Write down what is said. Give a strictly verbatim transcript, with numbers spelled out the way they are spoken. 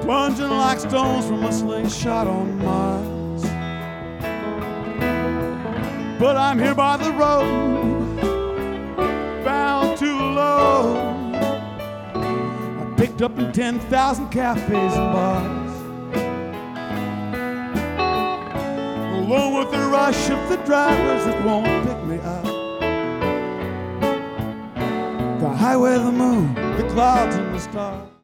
plunging like stones from a slingshot on Mars. But I'm here by the road, bound too low. I picked up in ten thousand cafes and bars, along with the rush of the drivers that won't pick me up. The highway, the moon, the clouds and the stars.